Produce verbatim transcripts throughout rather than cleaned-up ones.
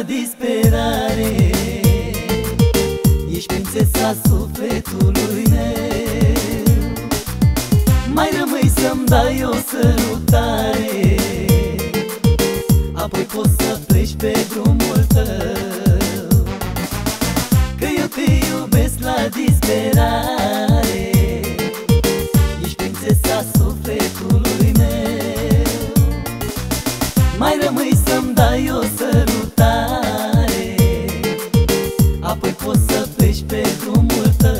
disperare. Ești prințesa sufletului meu. Mai rămâi să-mi dai o sărutare, apoi poți să pleci pe drumul tău, că eu te iubesc la disperare. Ești prințesa sufletului meu. Mai rămâi să-mi dai o sărutare, apoi poți să pleci pe drumul tău.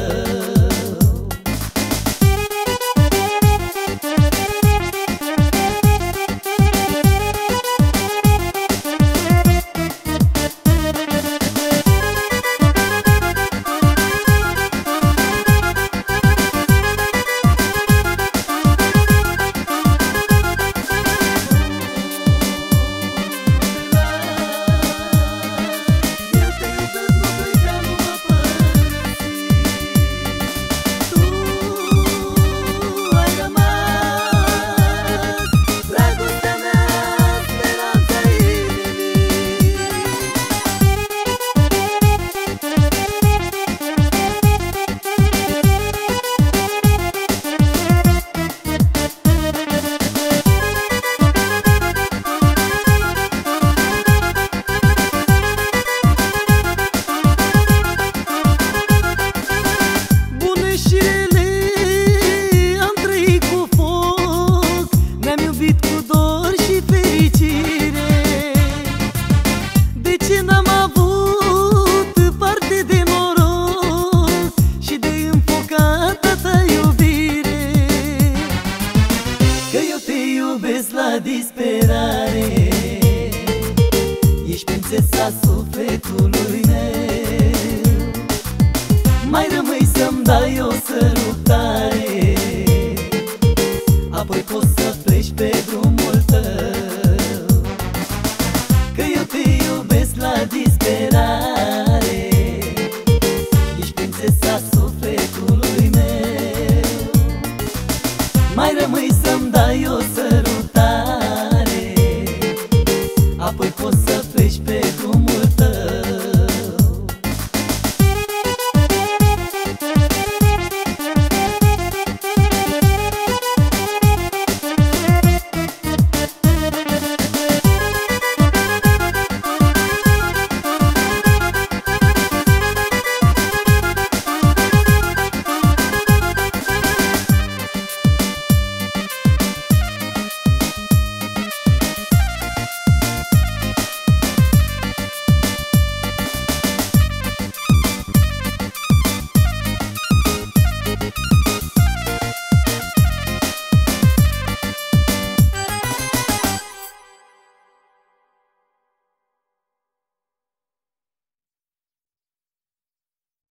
La disperare. Ești prințesa sufletului meu. Mai rămâi să-mi dai o sărutare, apoi poți să pleci pe drumul tău, că eu te iubesc la disperare. Ești prințesa sufletului meu. Mai rămâi